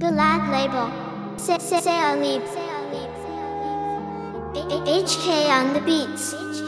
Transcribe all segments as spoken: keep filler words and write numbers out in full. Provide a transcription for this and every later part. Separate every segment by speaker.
Speaker 1: Galad label. Say say say Alib. H K on the beats.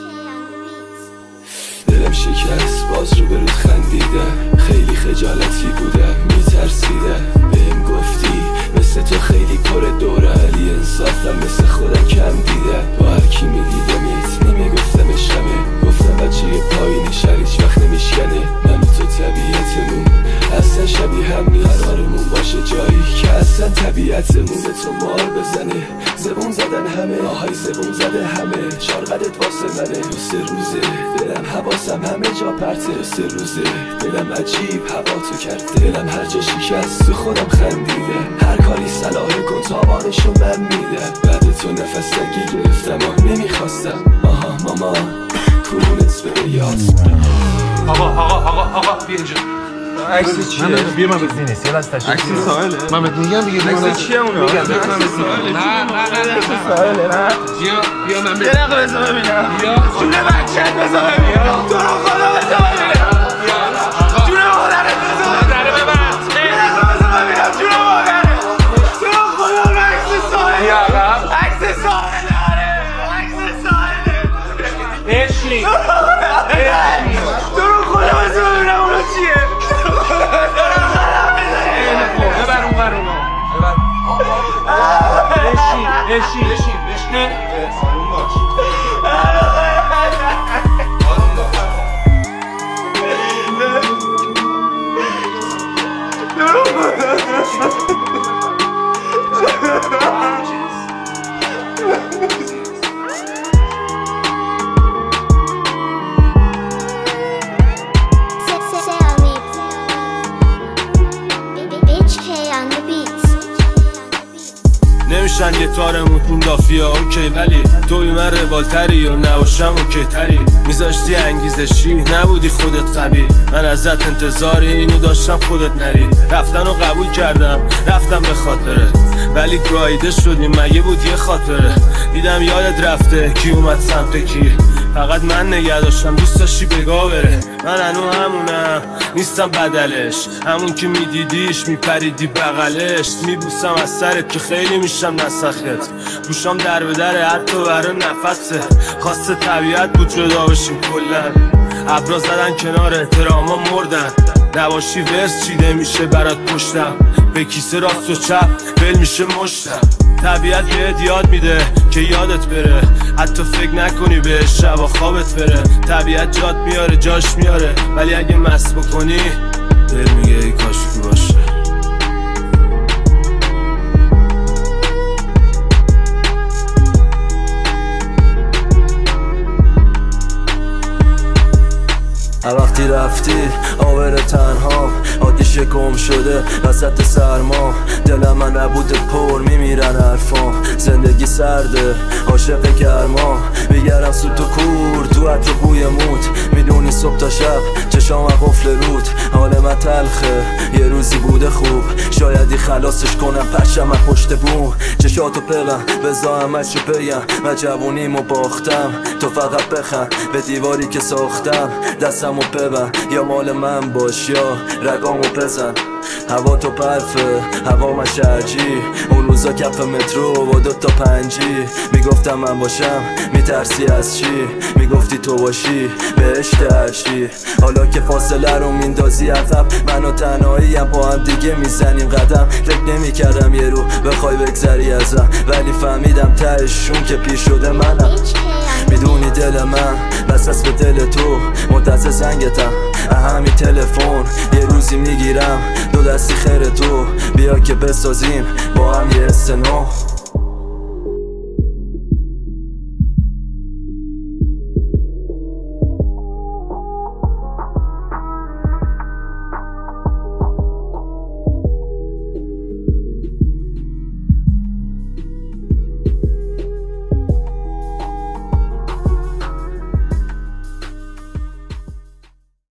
Speaker 2: دلم شکست باز رو برود خندیده، خیلی خجالتی بوده میترسیده. بهم گفتی مثل تو خیلی پر دوره، علی انصافم مثل خودم کم دیده. با هر کی میدیدمت نمیگفتمش همه، گفتم بچه پایین شهر هیچ وقت نمیشکنه. من تو طبیعتمون اصلا شبیه هم نیست، قرارمون باشه جایی که اصلا طبیعتمون به تو مار بزنه. زبون زدن همه، آهای زبون زده همه، چارقدت واسه منه. دو سه روزه دلم حواسم همه جا پرته، دو سه روزه دلم عجیب هوا تو کرده. دلم هر جا شکست تو خودم خندیده، هر کاری صلاحه کن تابانشو من میده. بعد تو نفس تنگی گرفتم آه نمیخواستم، آها ماما کونت به یاد.
Speaker 3: آقا آقا آقا آقا بیا اینجا. عکس چیه؟
Speaker 4: بیا من بزنی نیست، یه لحظه تشریف.
Speaker 3: عکس ساحله؟
Speaker 4: من بهت میگم دیگه.
Speaker 3: عکس چیه اونا؟
Speaker 4: میگم
Speaker 3: عکس ساحله. نه نه نه عکس ساحله نه. بیا بیا من بیا. یه دقیقه بذار ببینم. بیا. جون بچه‌ت بذار ببینم. تو رو خدا بذار ببینم. جون مادرت بذار ببینم. در ببند. یه دقیقه بذار ببینم جون مادرت. تو رو خدا عکس ساحله. بیا عقب. عکس ساحله. عکس ساحله. اشلی. تو رو خدا بذار ببینم اونا چیه؟ ببر اون بر اونو ببر بشین بشین بشین بشین آروم باش آروم
Speaker 2: نمیشن یه تارمون کون دافیه اوکی، ولی توی من روالتری و نباشم اوکی تری. میذاشتی انگیزشی نبودی خودت قوی، من ازت انتظاری اینو داشتم خودت نری. رفتن رو قبول کردم رفتم به خاطره، ولی گاییده شدیم مگه بود یه خاطره. دیدم یادت رفته کی اومد سمت کی، فقط من نگه داشتم دوست داشتی بگاه بره. من هنو همونم نیستم بدلش، همون که میدیدیش میپریدی بغلش. میبوسم از سرت که خیلی میشم نسخت، گوشام در به دره حتی برای نفسه. خواسته طبیعت بود جدا بشیم کلن، ابرا زدن کنار احتراما مردن. نباشی ورس چیده میشه برات پشتم، به کیسه راست و چپ بل میشه مشتم. طبیعت بهت یاد میده که یادت بره، حتی فکر نکنی به شب و خوابت بره. طبیعت جات میاره جاش میاره، ولی اگه مست بکنی دل میگه ای کاشکی باشه.
Speaker 5: وقتی رفتی آور تنها، آتیش گم شده وسط سرما. دلم من نبوده پر میمیرن حرفا، زندگی سرده عاشق گرما. میگرم سوت و کور تو عطر بوی موت، میدونی صبح تا شب چشام قفل رود. حال من تلخه یه روزی بوده خوب، شایدی خلاصش کنم پرشم من پشت بوم. چشاتو پلم بزا همشو بگم، من جوونیمو باختم تو فقط بخند به دیواری که ساختم. دستمو ببن یا مال من باش یا رگامو بزن. هوا تو پرفه هوا من شرجی، اون روزا کف مترو با دوتا پنجی. میگفتم من باشم میترسی از چی، میگفتی تو باشی بهشت هرچی. حالا که فاصله رو میندازی عقب، من و تنهاییم با هم دیگه میزنیم قدم. فکر نمیکردم یه رو بخوای بگذری ازم، ولی فهمیدم تهشون که پیر شده منم. میدونی دل من بسس به دل تو، منتظر زنگتم همین تلفن. یه روزی میگیرم دو دستی خیر تو، بیا که بسازیم با هم یه استنو.